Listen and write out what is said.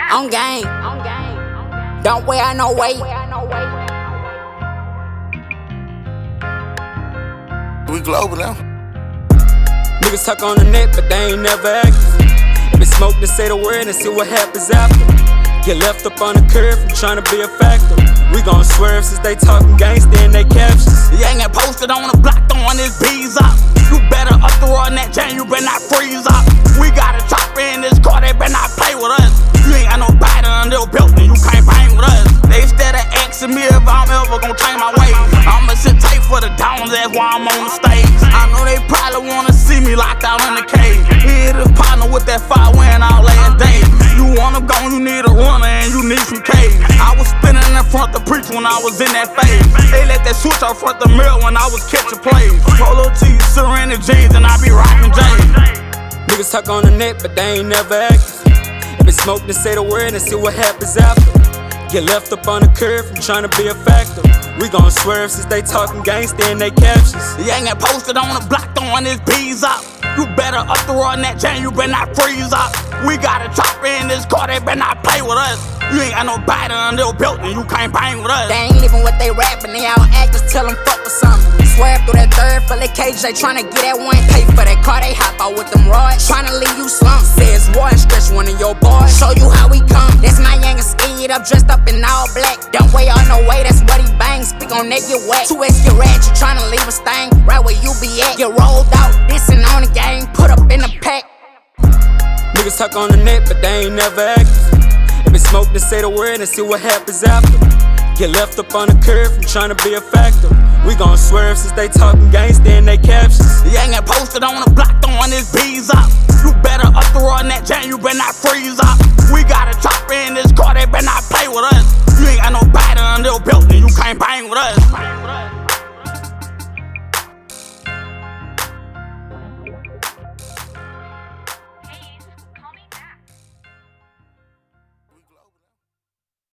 On game. Don't wear no weight. We global now. Niggas talk on the net, but they ain't never active. If it's smoke, then say the word and see what happens after. Get left up on the curve from trying to be a factor. We gon' swerve since they talking gangsta in they captions. You ain't get posted on the block throwing his bees up. You better up the road in that chain, you better not freeze up. We got a chopper in this car, they better not play with us. You ain't got no bite on your belt, then you can't bang with us. They instead of asking me if I'm ever gon' change my ways, I'ma sit tight for the downs, that's why I'm on the stage. I know they probably wanna see me locked out in the cage. Hit his partner with that fire wearing out last day. You wanna go, you need a runner and you need some cage. I was spinning in front the preach when I was in that phase. They let that switch off front the mirror when I was catching plays. Polo T, Serena jeans, and I be rockin' J's. Niggas talk on the net, but they ain't never active. If it's smoke, then say the word and see what happens after. Get left up on the curve from trying to be a factor. We gon' swerve since they talking gangsta in they captions. You ain't get posted on the block throwing his bees up. You better up the road in that chain, you better not freeze up. We got a chopper in this car, they better not play with us. You ain't got no bite on your belt, and you can't bang with us. They ain't living what they rapping, they all actors tell them fuck with something. Swerve through that third, fill that cage, they tryna get that one. Pay for that car, they hop out with them rods. Tryna leave you slumped. Says war and stretch one of your boys. Show you how we come. That's my young skied up, dressed up in all black. Don't weigh on no way, that's what he bangs. Speak on that, get whack. 2X get ratchet, tryna leave a stain right where you be at. Get rolled out, dissing on the game, put up in the pack. Niggas talk on the net, but they ain't never active. If it's smoke, then say the word and see what happens after. Get left up on the curve from trying to be a factor. We gon' swerve since they talking gangsta in they captions. You ain't get posted on the block throwing his bees up. You better up the road in that chain, you better not freeze up. We got a chopper in this car, they better not play with us. You ain't got no bite on your belt, and you can't bang with us.